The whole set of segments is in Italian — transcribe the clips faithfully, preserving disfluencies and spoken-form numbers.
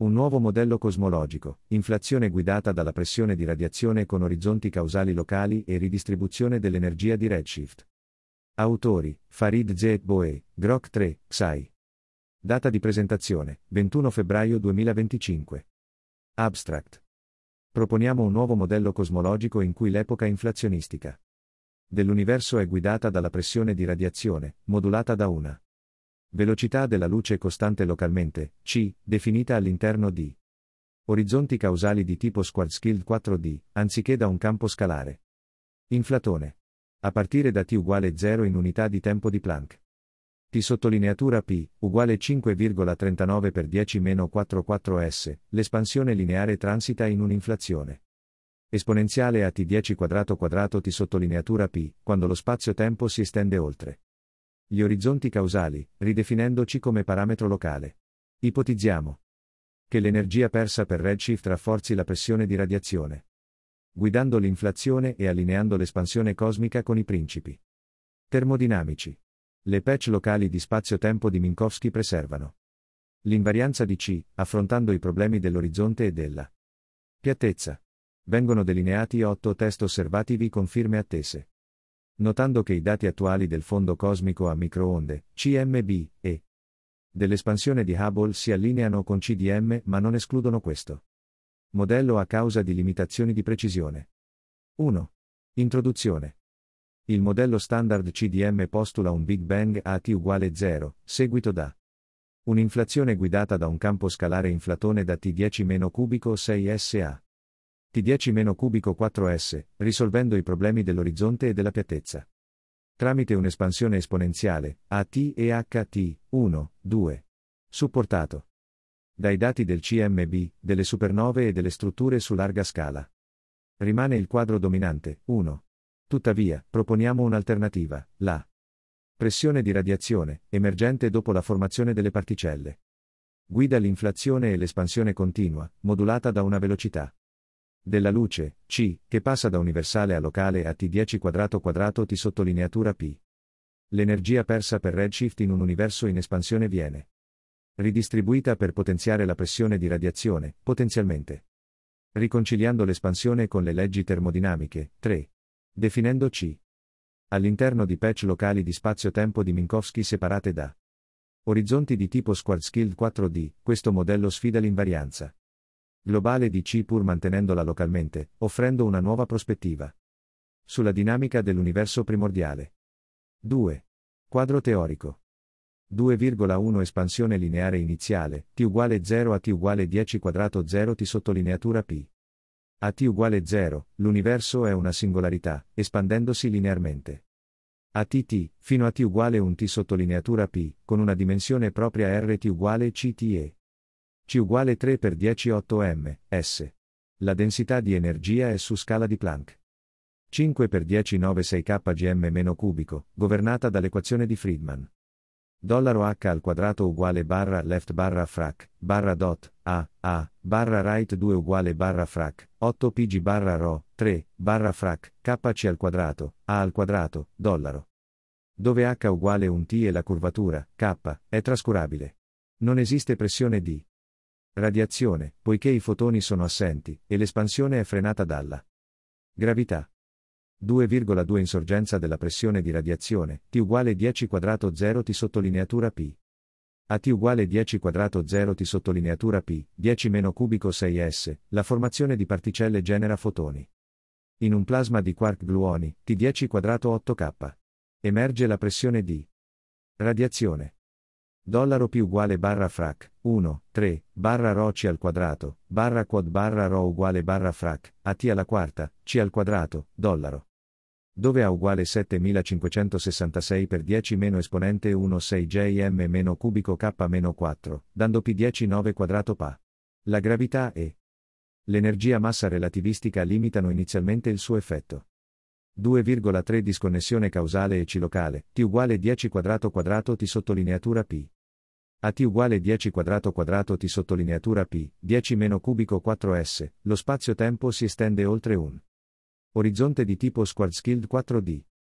Un nuovo modello cosmologico, inflazione guidata dalla pressione di radiazione con orizzonti causali locali e ridistribuzione dell'energia di redshift. Autori, Farid Zeetboe, Grok tre, Xai. Data di presentazione, ventuno febbraio duemilaventicinque. Abstract. Proponiamo un nuovo modello cosmologico in cui l'epoca inflazionistica dell'universo è guidata dalla pressione di radiazione, modulata da una velocità della luce costante localmente, c, definita all'interno di orizzonti causali di tipo Schwarzschild quattro D, anziché da un campo scalare. Inflatone. A partire da t uguale zero in unità di tempo di Planck. T sottolineatura P, uguale cinque virgola trentanove per dieci meno quarantaquattro S, l'espansione lineare transita in un'inflazione esponenziale a t dieci quadrato quadrato T sottolineatura P, quando lo spazio-tempo si estende oltre gli orizzonti causali, ridefinendoci come parametro locale. Ipotizziamo che l'energia persa per redshift rafforzi la pressione di radiazione, guidando l'inflazione e allineando l'espansione cosmica con i principi termodinamici. Le patch locali di spazio-tempo di Minkowski preservano l'invarianza di C, affrontando i problemi dell'orizzonte e della piattezza. Vengono delineati otto test osservativi con firme attese. Notando che i dati attuali del fondo cosmico a microonde, C M B, e dell'espansione di Hubble si allineano con C D M ma non escludono questo modello a causa di limitazioni di precisione. uno. Introduzione. Il modello standard C D M postula un Big Bang a T uguale zero, seguito da un'inflazione guidata da un campo scalare inflatone da T dieci meno cubico sei S a T dieci meno cubico quattro S, risolvendo i problemi dell'orizzonte e della piattezza. Tramite un'espansione esponenziale, A T e H T, uno, due. Supportato dai dati del C M B, delle supernove e delle strutture su larga scala. Rimane il quadro dominante, uno. Tuttavia, proponiamo un'alternativa, la pressione di radiazione, emergente dopo la formazione delle particelle. Guida l'inflazione e l'espansione continua, modulata da una velocità della luce, c, che passa da universale a locale a T dieci quadrato quadrato T sottolineatura P. L'energia persa per redshift in un universo in espansione viene ridistribuita per potenziare la pressione di radiazione, potenzialmente riconciliando l'espansione con le leggi termodinamiche. tre. Definendo C. All'interno di patch locali di spazio-tempo di Minkowski separate da orizzonti di tipo Schwarzschild quattro D, questo modello sfida l'invarianza globale di C pur mantenendola localmente, offrendo una nuova prospettiva sulla dinamica dell'universo primordiale. due. Quadro teorico. due virgola uno Espansione lineare iniziale, T uguale zero a T uguale dieci quadrato zero T sottolineatura P. A T uguale zero, l'universo è una singolarità, espandendosi linearmente. A T T, fino a T uguale un T sottolineatura P, con una dimensione propria R T uguale C T e C uguale tre per dieci otto M, S. La densità di energia è su scala di Planck. cinque per dieci nove sei K G M meno cubico, governata dall'equazione di Friedman. Dollaro H al quadrato uguale barra left barra frac, barra dot, A, A, barra right due uguale barra frac, otto P G barra rho, tre, barra frac, K C al quadrato, A al quadrato, dollaro. Dove H uguale un T e la curvatura, K, è trascurabile. Non esiste pressione di radiazione, poiché i fotoni sono assenti, e l'espansione è frenata dalla gravità. due virgola due Insorgenza della pressione di radiazione, T uguale dieci quadrato zero T sottolineatura P. A T uguale dieci quadrato zero T sottolineatura P, dieci meno cubico sei S, la formazione di particelle genera fotoni. In un plasma di quark gluoni, T dieci quadrato otto K. Emerge la pressione di radiazione. Dollaro P uguale barra frac, uno, tre, barra rho C al quadrato, barra quad barra rho uguale barra frac, A T alla quarta, C al quadrato, dollaro. Dove A uguale settemilacinquecentosessantasei per dieci meno esponente uno sei J M meno cubico K meno quattro, dando P dieci nove quadrato Pa. La gravità e l'energia massa relativistica limitano inizialmente il suo effetto. due virgola tre Disconnessione causale e C locale, T uguale dieci quadrato quadrato T sottolineatura P. A T uguale dieci quadrato quadrato T sottolineatura P, dieci meno cubico quattro S, lo spazio-tempo si estende oltre un orizzonte di tipo Schwarzschild quattro D.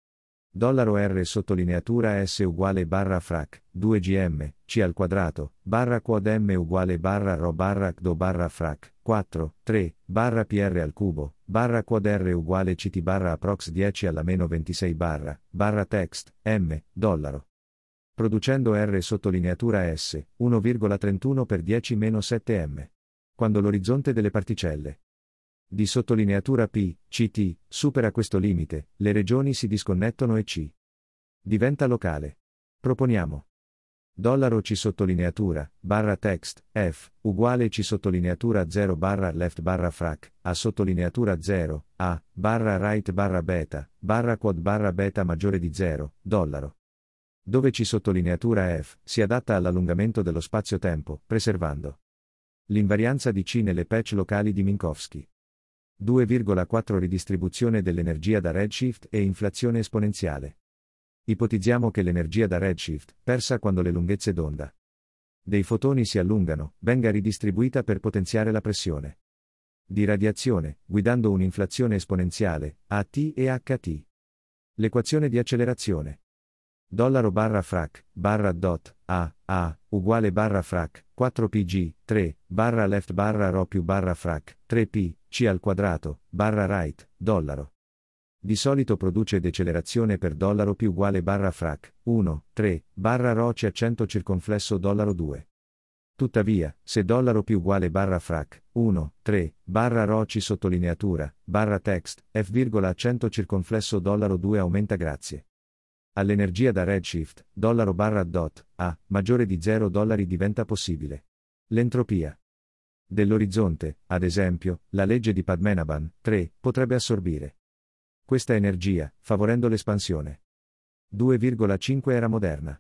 Dollaro R sottolineatura S uguale barra frac, due G M, C al quadrato, barra quad M uguale barra Rho barra C D O barra frac, quattro, tre, barra P R al cubo, barra quad R uguale C T barra approx dieci alla meno ventisei barra, barra text, M, dollaro. Producendo R sottolineatura S, uno virgola trentuno per dieci meno sette M. Quando l'orizzonte delle particelle di sottolineatura P, C T, supera questo limite, le regioni si disconnettono e C diventa locale. Proponiamo dollaro C sottolineatura, barra text, F, uguale C sottolineatura zero barra left barra frac, A sottolineatura zero, A, barra right barra beta, barra quad barra beta maggiore di zero, dollaro. Dove C sottolineatura F si adatta all'allungamento dello spazio-tempo, preservando l'invarianza di C nelle patch locali di Minkowski. due virgola quattro Ridistribuzione dell'energia da redshift e inflazione esponenziale. Ipotizziamo che l'energia da redshift, persa quando le lunghezze d'onda dei fotoni si allungano, venga ridistribuita per potenziare la pressione di radiazione, guidando un'inflazione esponenziale, A T e H T. L'equazione di accelerazione. Dollaro barra frac, barra dot, A, A, uguale barra frac, quattro P G, tre, barra left barra Rho più barra frac, tre P, C al quadrato, barra right, dollaro. Di solito produce decelerazione per dollaro più uguale barra frac, uno, tre, barra Rho C a cento circonflesso dollaro due. Tuttavia, se dollaro più uguale barra frac, uno, tre, barra Rho C sottolineatura, barra text, F virgola a cento circonflesso dollaro due aumenta grazie all'energia da redshift, dollaro barra dot, A, maggiore di zero dollari diventa possibile l'entropia dell'orizzonte, ad esempio, la legge di Padmanabhan, tre, potrebbe assorbire questa energia, favorendo l'espansione. due virgola cinque era moderna.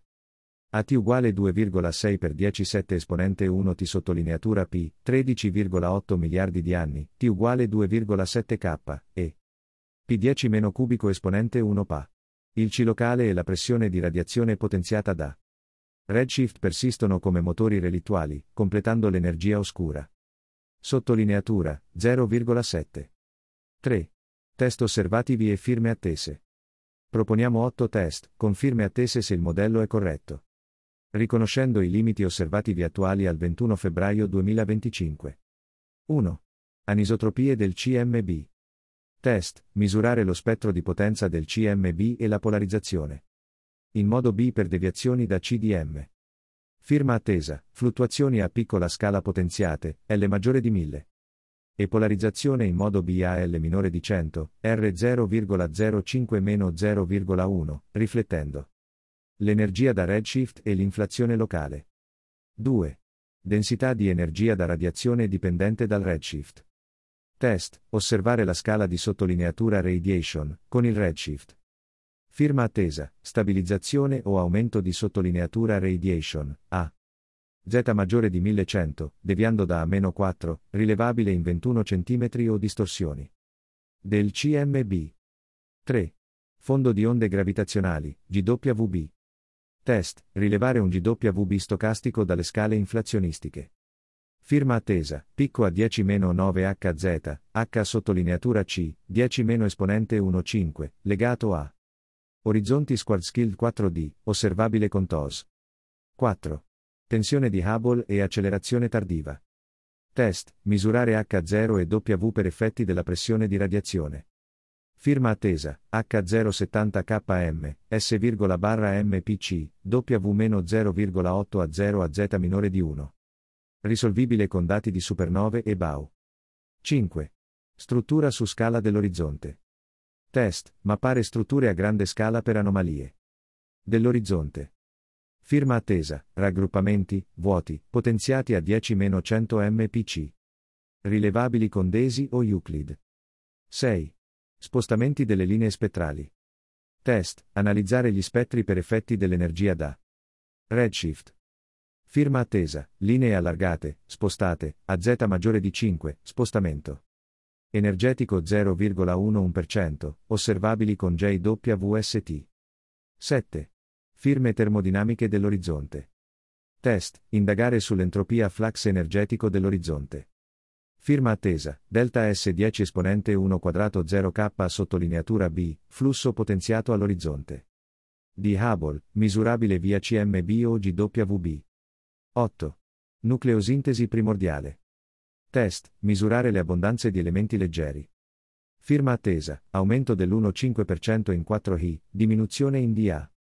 A T uguale due virgola sei per dieci sette esponente uno T sottolineatura P, tredici virgola otto miliardi di anni, T uguale due virgola sette K, e P dieci meno cubico esponente uno Pa. Il C locale e la pressione di radiazione potenziata da redshift persistono come motori relittuali, completando l'energia oscura. Sottolineatura, zero virgola sette. tre. Test osservativi e firme attese. Proponiamo otto test, con firme attese se il modello è corretto. Riconoscendo i limiti osservativi attuali al ventuno febbraio duemilaventicinque. uno. Anisotropie del C M B. Test, misurare lo spettro di potenza del C M B e la polarizzazione. In modo B per deviazioni da C D M. Firma attesa, fluttuazioni a piccola scala potenziate, L maggiore di mille. E polarizzazione in modo B a L minore di cento, R zero virgola zero cinque meno zero virgola uno, riflettendo l'energia da redshift e l'inflazione locale. due. Densità di energia da radiazione dipendente dal redshift. Test, osservare la scala di sottolineatura radiation, con il redshift. Firma attesa, stabilizzazione o aumento di sottolineatura radiation, A. Z maggiore di millecento, deviando da A meno quattro, rilevabile in ventuno centimetri o distorsioni. Del C M B. tre. Fondo di onde gravitazionali, G W B. Test, rilevare un G W B stocastico dalle scale inflazionistiche. Firma attesa, picco a dieci meno nove H Z, H sottolineatura C, dieci meno esponente uno cinque, legato a orizzonti Schwarzschild quattro D, osservabile con T O S. quattro. Tensione di Hubble e accelerazione tardiva. Test, misurare H zero e W per effetti della pressione di radiazione. Firma attesa, H zero settanta K M, S, barra M P C, W meno zero virgola otto a zero a Z minore di uno. Risolvibile con dati di supernove e BAU. cinque. Struttura su scala dell'orizzonte. Test, mappare strutture a grande scala per anomalie dell'orizzonte. Firma attesa, raggruppamenti, vuoti, potenziati a dieci meno cento M P C. Rilevabili con DESI o Euclid. sei. Spostamenti delle linee spettrali. Test, analizzare gli spettri per effetti dell'energia da redshift. Firma attesa, linee allargate, spostate, a Z maggiore di cinque, spostamento energetico zero virgola undici per cento, osservabili con J W S T. sette. Firme termodinamiche dell'orizzonte. Test, indagare sull'entropia flux energetico dell'orizzonte. Firma attesa, delta S dieci esponente uno quadrato zero K sottolineatura B, flusso potenziato all'orizzonte. Di Hubble, misurabile via C M B o G W B. otto. Nucleosintesi primordiale. Test, misurare le abbondanze di elementi leggeri. Firma attesa, aumento dell'uno virgola cinque per cento in quattro I, diminuzione in D A.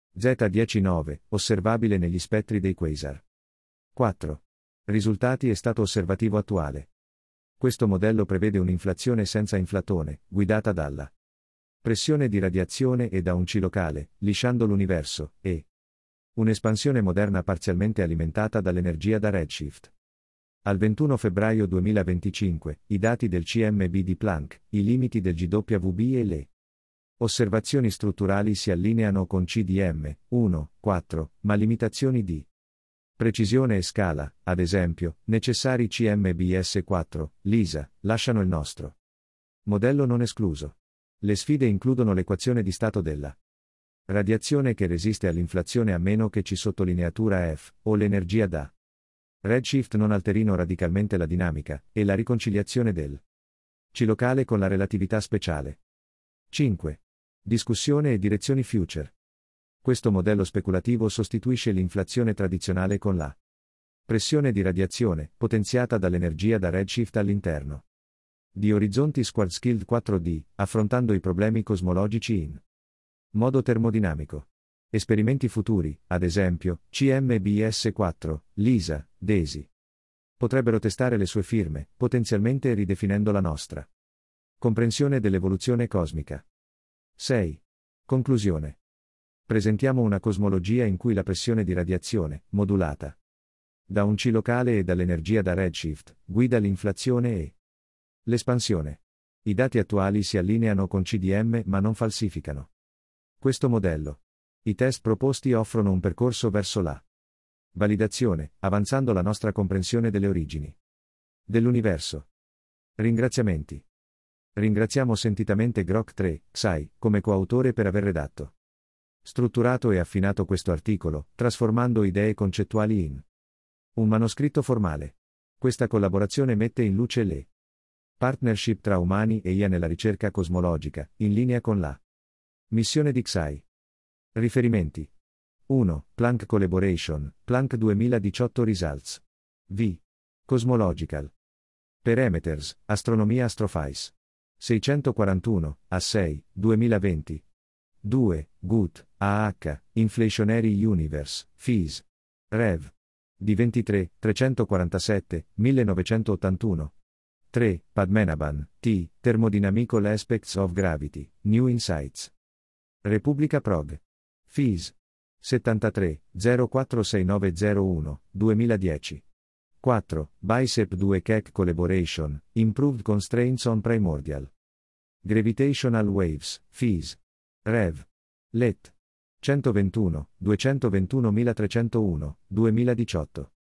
Z dieci nove, osservabile negli spettri dei quasar. quattro. Risultati e stato osservativo attuale. Questo modello prevede un'inflazione senza inflatone, guidata dalla pressione di radiazione e da un C locale, lisciando l'universo, e un'espansione moderna parzialmente alimentata dall'energia da redshift. Al ventuno febbraio duemilaventicinque, i dati del C M B di Planck, i limiti del G W B e le osservazioni strutturali si allineano con C D M uno quattro, ma limitazioni di precisione e scala, ad esempio, necessari C M B S quattro, LISA, lasciano il nostro modello non escluso. Le sfide includono l'equazione di stato della radiazione che resiste all'inflazione a meno che ci sottolineatura F, o l'energia da redshift non alterino radicalmente la dinamica, e la riconciliazione del C locale con la relatività speciale. cinque. Discussione e direzioni future. Questo modello speculativo sostituisce l'inflazione tradizionale con la pressione di radiazione, potenziata dall'energia da redshift all'interno di orizzonti Schwarzschild quattro D, affrontando i problemi cosmologici in modo termodinamico. Esperimenti futuri, ad esempio, C M B S quattro, LISA, DESI, potrebbero testare le sue firme, potenzialmente ridefinendo la nostra comprensione dell'evoluzione cosmica. sei. Conclusione. Presentiamo una cosmologia in cui la pressione di radiazione, modulata da un C locale e dall'energia da redshift, guida l'inflazione e l'espansione. I dati attuali si allineano con C D M ma non falsificano questo modello. I test proposti offrono un percorso verso la validazione, avanzando la nostra comprensione delle origini dell'universo. Ringraziamenti. Ringraziamo sentitamente Grok tre, Xai, come coautore per aver redatto, strutturato e affinato questo articolo, trasformando idee concettuali in un manoscritto formale. Questa collaborazione mette in luce le partnership tra umani e I A nella ricerca cosmologica, in linea con la missione di Xai. Riferimenti. uno. Planck Collaboration, Planck duemiladiciotto Results. V. Cosmological. Parameters, Astronomia Astrophysics. seicentoquarantuno, A sei, duemilaventi. due. Gut, A H, Inflationary Universe, Phys. Rev. D ventitré, trecentoquarantasette, millenovecentottantuno. tre. Padmanabhan, T. Thermodynamical Aspects of Gravity, New Insights. Repubblica Prog. Phys. settantatré, zero quattro sei nove zero uno, duemiladieci. quattro. Bicep due Keck Collaboration, Improved Constraints on Primordial Gravitational Waves, Phys. Rev. Let. centoventuno, duecentoventuno milletrecentouno, duemiladiciotto.